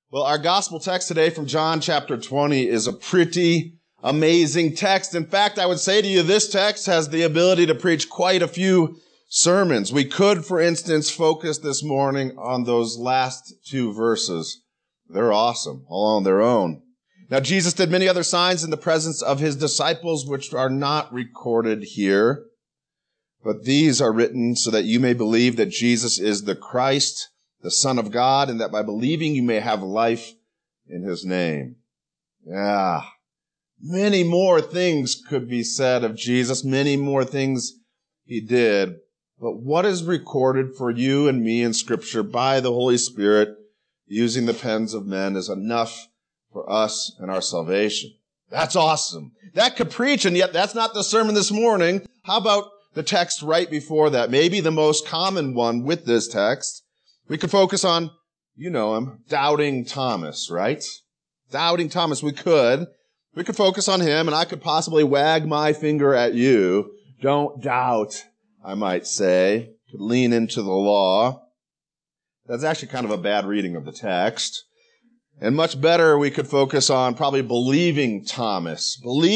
Well, our gospel text today from John chapter 20 is a pretty amazing text. In fact, I would say to you, this text has the ability to preach quite a few sermons. We could, for instance, focus this morning on those last two verses. They're awesome, all on their own. Now, Jesus did many other signs in the presence of his disciples, which are not recorded here. But these are written so that you may believe that Jesus is the Christ, the Son of God, and that by believing you may have life in his name. Yeah. Many more things could be said of Jesus, many more things he did. But what is recorded for you and me in Scripture by the Holy Spirit using the pens of men is enough for us and our salvation. That's awesome. That could preach, and yet that's not the sermon this morning. How about the text right before that? Maybe the most common one with this text. We could focus on, you know him, Doubting Thomas, right? Doubting Thomas, we could focus on him, and I could possibly wag my finger at you. Don't doubt, I might say. Could lean into the law. That's actually kind of a bad reading of the text. And much better, we could focus on probably believing Thomas,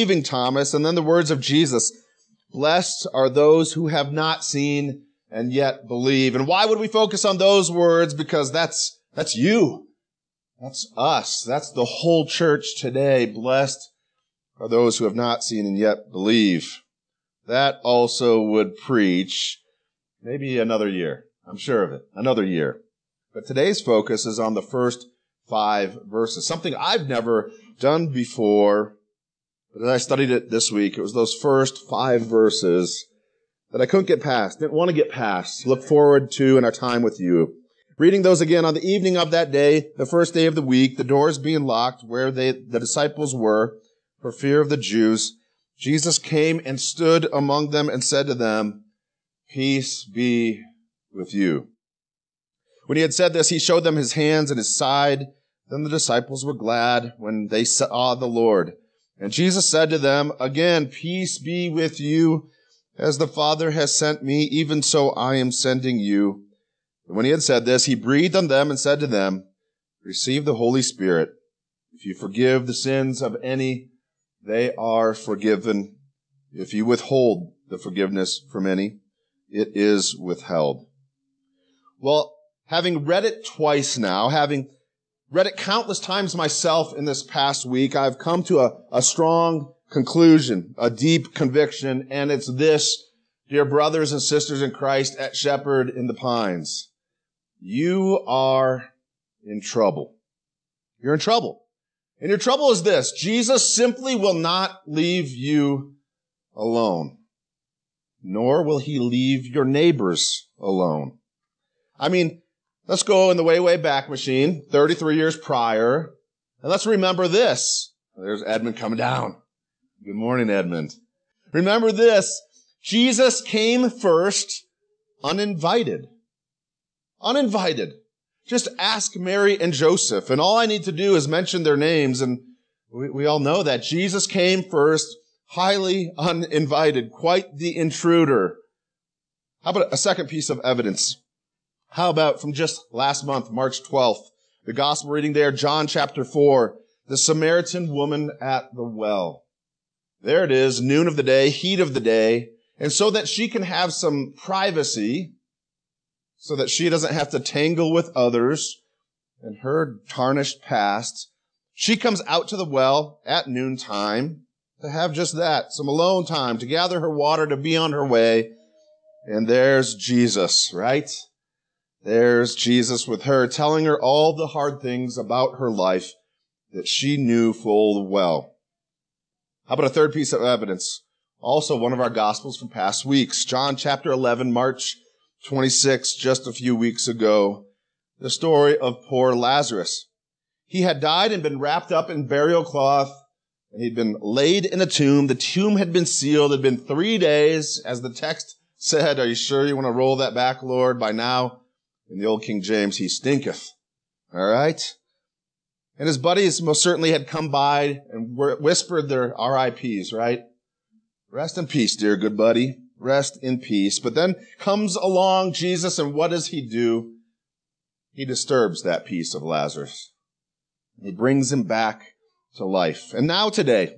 and then the words of Jesus. Blessed are those who have not seen and yet believe. And why would we focus on those words? Because that's you. That's us. That's the whole church today. Blessed are those who have not seen and yet believe. That also would preach maybe another year. I'm sure of it. Another year. But today's focus is on the first 5 verses. Something I've never done before. But as I studied it this week, it was those first 5 verses that I couldn't get past, didn't want to get past, look forward to in our time with you. Reading those again on the evening of that day, the first day of the week, the doors being locked where the disciples were for fear of the Jews, Jesus came and stood among them and said to them, "Peace be with you." When he had said this, he showed them his hands and his side. Then the disciples were glad when they saw the Lord. And Jesus said to them, again, "Peace be with you. As the Father has sent me, even so I am sending you." And when he had said this, he breathed on them and said to them, "Receive the Holy Spirit. If you forgive the sins of any, they are forgiven. If you withhold the forgiveness from any, it is withheld." Well, having read it twice now, having read it countless times myself in this past week, I've come to a strong conclusion, a deep conviction, and it's this, dear brothers and sisters in Christ at Shepherd in the Pines. You are in trouble. You're in trouble. And your trouble is this: Jesus simply will not leave you alone, nor will he leave your neighbors alone. I mean, let's go in the way back machine, 33 years prior, and let's remember this. There's Edmund coming down. Good morning, Edmund. Remember this. Jesus came first uninvited. Uninvited. Just ask Mary and Joseph, and all I need to do is mention their names, and we all know that. Jesus came first, highly uninvited, quite the intruder. How about a second piece of evidence? How about from just last month, March 12th, the gospel reading there, John chapter 4, the Samaritan woman at the well. There it is, noon of the day, heat of the day. And so that she can have some privacy, so that she doesn't have to tangle with others in her tarnished past, she comes out to the well at noontime to have just that, some alone time, to gather her water, to be on her way. And there's Jesus, right? There's Jesus with her, telling her all the hard things about her life that she knew full well. How about a third piece of evidence? Also one of our gospels from past weeks. John chapter 11, March 26, just a few weeks ago. The story of poor Lazarus. He had died and been wrapped up in burial cloth, and he'd been laid in a tomb. The tomb had been sealed. It had been 3 days, as the text said. Are you sure you want to roll that back, Lord? By now, in the old King James, he stinketh. All right? And his buddies most certainly had come by and whispered their RIPs, right? Rest in peace, dear good buddy. Rest in peace. But then comes along Jesus, and what does he do? He disturbs that peace of Lazarus. He brings him back to life. And now today,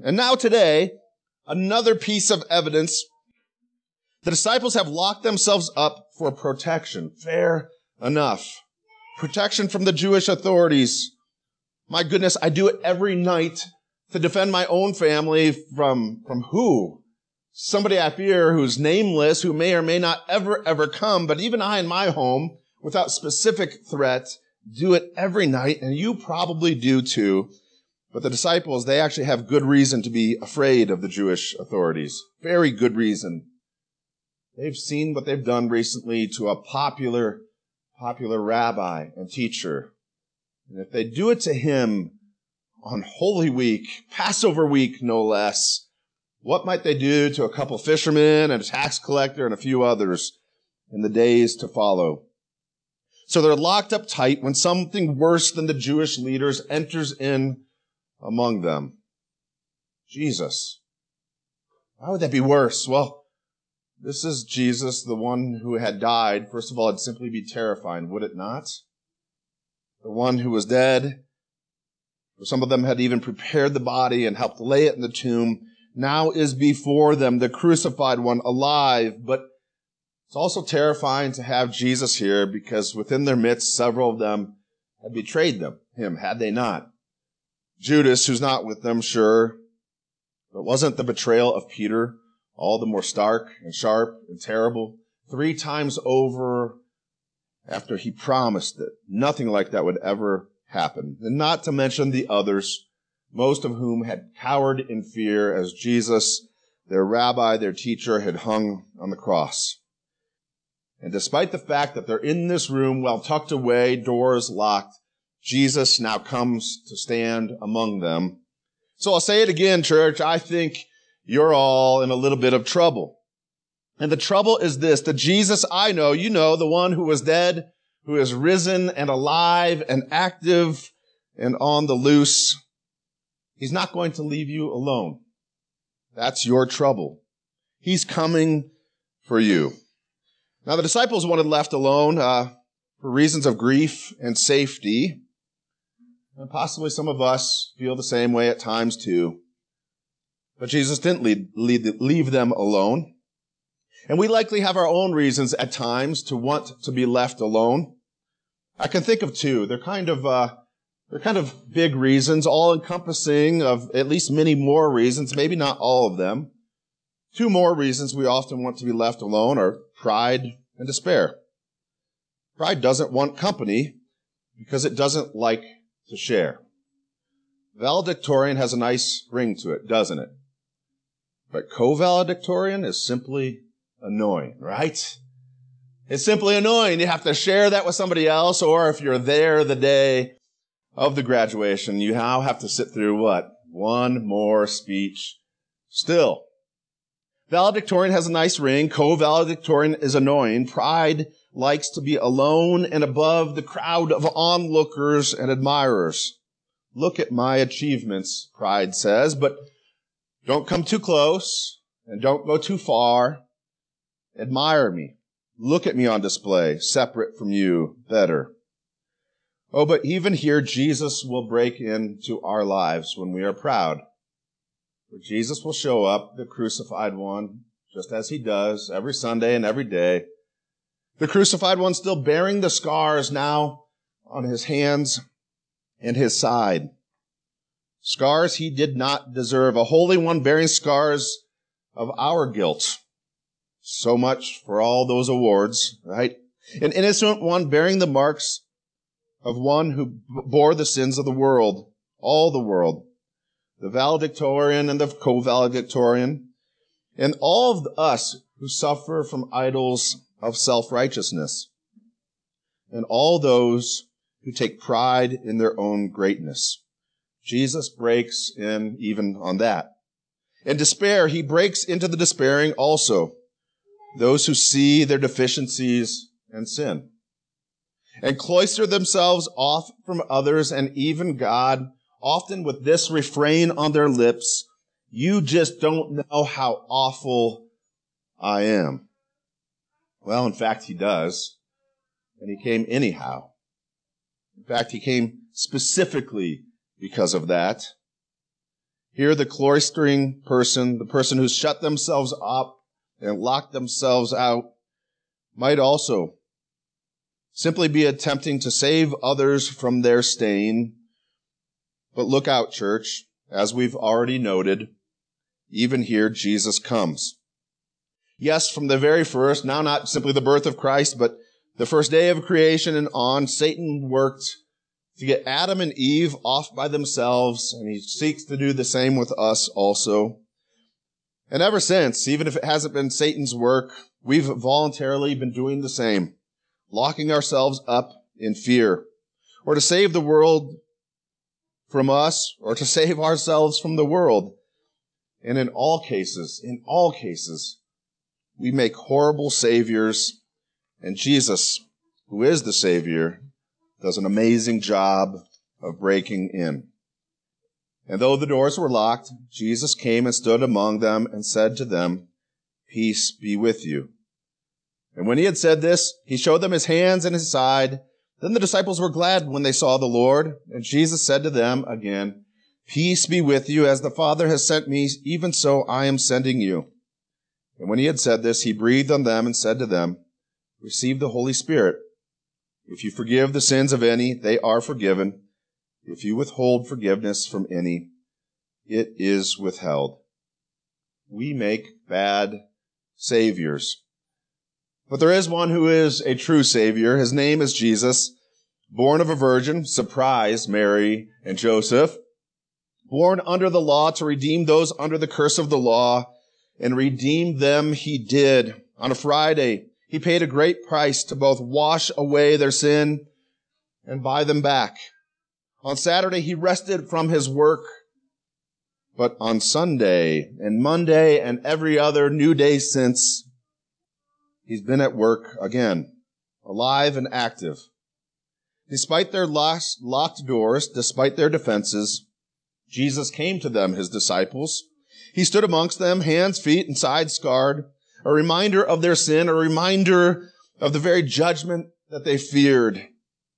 another piece of evidence. The disciples have locked themselves up for protection. Fair enough. Protection from the Jewish authorities. My goodness, I do it every night to defend my own family from who? Somebody I fear who's nameless, who may or may not ever come. But even I in my home, without specific threat, do it every night, and you probably do too. But the disciples, they actually have good reason to be afraid of the Jewish authorities. Very good reason. They've seen what they've done recently to a popular rabbi and teacher. And if they do it to him on Holy Week, Passover week no less, what might they do to a couple fishermen and a tax collector and a few others in the days to follow? So they're locked up tight when something worse than the Jewish leaders enters in among them. Jesus. Why would that be worse? Well, this is Jesus, the one who had died. First of all, it'd simply be terrifying, would it not? The one who was dead. Some of them had even prepared the body and helped lay it in the tomb. Now is before them the crucified one alive. But it's also terrifying to have Jesus here because within their midst, several of them had betrayed him, had they not? Judas, who's not with them, sure. But wasn't the betrayal of Peter all the more stark and sharp and terrible? 3 times over after he promised that nothing like that would ever happen. And not to mention the others, most of whom had cowered in fear as Jesus, their rabbi, their teacher, had hung on the cross. And despite the fact that they're in this room, well tucked away, doors locked, Jesus now comes to stand among them. So I'll say it again, church. I think you're all in a little bit of trouble. And the trouble is this: the Jesus I know, you know, the one who was dead, who is risen and alive and active and on the loose, he's not going to leave you alone. That's your trouble. He's coming for you. Now, the disciples wanted left alone for reasons of grief and safety. And possibly some of us feel the same way at times too. But Jesus didn't leave them alone. And we likely have our own reasons at times to want to be left alone. I can think of 2. They're kind of big reasons, all encompassing of at least many more reasons, maybe not all of them. 2 more reasons we often want to be left alone are pride and despair. Pride doesn't want company because it doesn't like to share. Valedictorian has a nice ring to it, doesn't it? But co-valedictorian is simply annoying, right? It's simply annoying. You have to share that with somebody else, or if you're there the day of the graduation, you now have to sit through what? 1 more speech still. Valedictorian has a nice ring. Co-valedictorian is annoying. Pride likes to be alone and above the crowd of onlookers and admirers. Look at my achievements, pride says, but don't come too close and don't go too far. Admire me. Look at me on display, separate from you, better. Oh, but even here, Jesus will break into our lives when we are proud. For Jesus will show up, the crucified one, just as he does every Sunday and every day. The crucified one still bearing the scars now on his hands and his side. Scars he did not deserve. A holy one bearing scars of our guilt. So much for all those awards, right? An innocent one bearing the marks of one who bore the sins of the world, all the world. The valedictorian and the co-valedictorian, and all of us who suffer from idols of self-righteousness, and all those who take pride in their own greatness. Jesus breaks in even on that. In despair, he breaks into the despairing also, those who see their deficiencies and sin, and cloister themselves off from others and even God, often with this refrain on their lips: you just don't know how awful I am. Well, in fact, he does. And he came anyhow. In fact, he came specifically because of that. Here, the cloistering person, the person who's shut themselves up and locked themselves out, might also simply be attempting to save others from their stain. But look out, church. As we've already noted, even here, Jesus comes. Yes, from the very first, now not simply the birth of Christ, but the first day of creation and on, Satan worked to get Adam and Eve off by themselves, and he seeks to do the same with us also. And ever since, even if it hasn't been Satan's work, we've voluntarily been doing the same, locking ourselves up in fear, or to save the world from us, or to save ourselves from the world. And in all cases, we make horrible saviors, and Jesus, who is the Savior, does an amazing job of breaking in. And though the doors were locked, Jesus came and stood among them and said to them, "Peace be with you." And when he had said this, he showed them his hands and his side. Then the disciples were glad when they saw the Lord. And Jesus said to them again, "Peace be with you. As the Father has sent me, even so I am sending you." And when he had said this, he breathed on them and said to them, "Receive the Holy Spirit. If you forgive the sins of any, they are forgiven. If you withhold forgiveness from any, it is withheld." We make bad saviors. But there is one who is a true Savior. His name is Jesus, born of a virgin, surprise, Mary and Joseph, born under the law to redeem those under the curse of the law, and redeem them he did. On a Friday, he paid a great price to both wash away their sin and buy them back. On Saturday, he rested from his work. But on Sunday and Monday and every other new day since, he's been at work again, alive and active. Despite their locked doors, despite their defenses, Jesus came to them, his disciples. He stood amongst them, hands, feet, and sides scarred, a reminder of their sin, a reminder of the very judgment that they feared.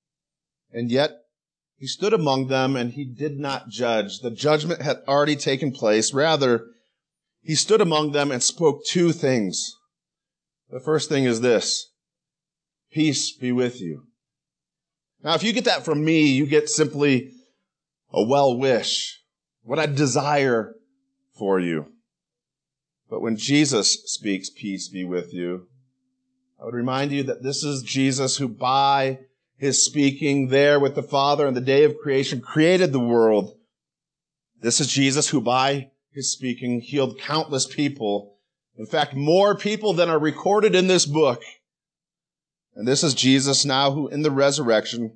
And yet, he stood among them and he did not judge. The judgment had already taken place. Rather, he stood among them and spoke two things. The first thing is this: peace be with you. Now, if you get that from me, you get simply a well wish, what I desire for you. But when Jesus speaks, peace be with you, I would remind you that this is Jesus who, by his speaking there with the Father on the day of creation, created the world. This is Jesus who, by his speaking, healed countless people. In fact, more people than are recorded in this book. And this is Jesus now who, in the resurrection,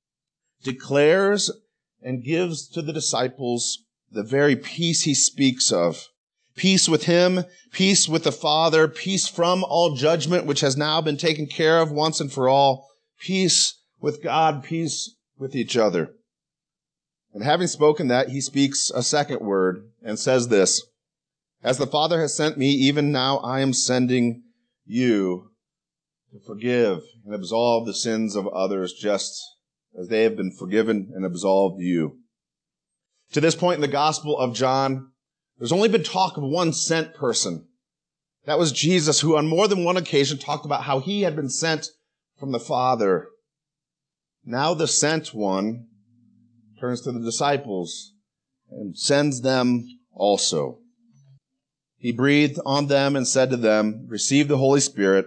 declares and gives to the disciples the very peace he speaks of. Peace with him, peace with the Father, peace from all judgment, which has now been taken care of once and for all. Peace with God, peace with each other. And having spoken that, he speaks a second word and says this: "As the Father has sent me, even now I am sending you to forgive and absolve the sins of others, just as they have been forgiven and absolved you." To this point in the Gospel of John, there's only been talk of one sent person. That was Jesus, who on more than one occasion talked about how he had been sent from the Father. Now the sent one turns to the disciples and sends them also. He breathed on them and said to them, "Receive the Holy Spirit.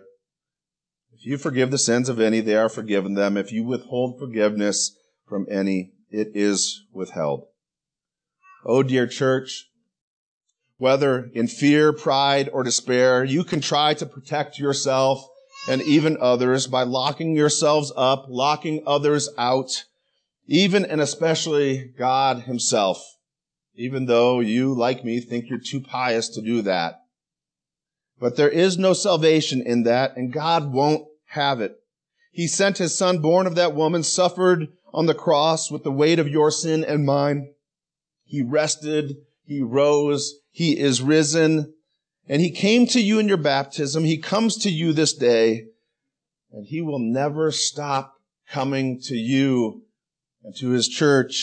If you forgive the sins of any, they are forgiven them. If you withhold forgiveness from any, it is withheld." Oh, dear church, whether in fear, pride, or despair, you can try to protect yourself and even others by locking yourselves up, locking others out, even and especially God himself, even though you, like me, think you're too pious to do that. But there is no salvation in that, and God won't have it. He sent his Son, born of that woman, suffered on the cross with the weight of your sin and mine. He rested, he rose, he is risen, and he came to you in your baptism. He comes to you this day, and he will never stop coming to you and to his church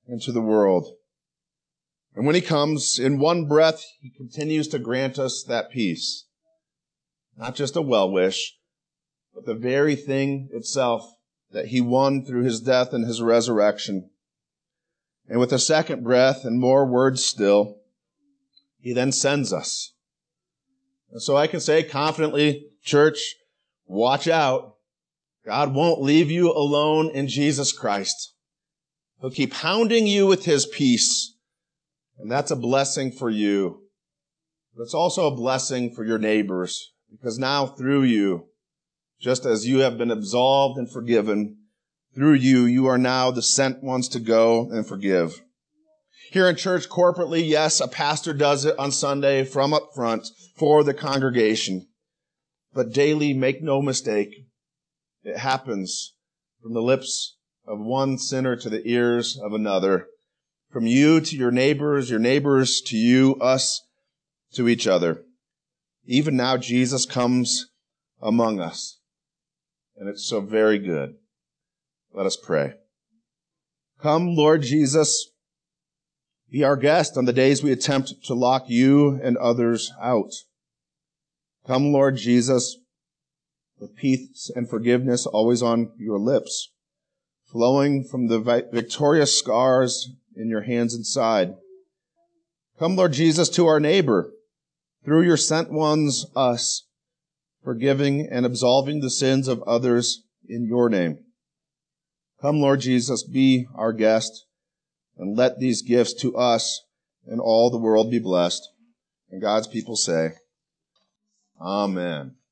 into the world. And when he comes, in one breath, he continues to grant us that peace. Not just a well-wish, but the very thing itself that he won through his death and his resurrection. And with a second breath and more words still, he then sends us. And so I can say confidently, church, watch out. God won't leave you alone in Jesus Christ. He'll keep hounding you with his peace. And that's a blessing for you. But it's also a blessing for your neighbors. Because now through you, just as you have been absolved and forgiven, through you, you are now the sent ones to go and forgive. Here in church corporately, yes, a pastor does it on Sunday from up front for the congregation. But daily, make no mistake, it happens from the lips of one sinner to the ears of another. From you to your neighbors to you, us to each other. Even now, Jesus comes among us. And it's so very good. Let us pray. Come, Lord Jesus, be our guest on the days we attempt to lock you and others out. Come, Lord Jesus, with peace and forgiveness always on your lips, flowing from the victorious scars in your hands and side. Come, Lord Jesus, to our neighbor, through your sent ones, us, forgiving and absolving the sins of others in your name. Come, Lord Jesus, be our guest, and let these gifts to us and all the world be blessed. And God's people say, Amen.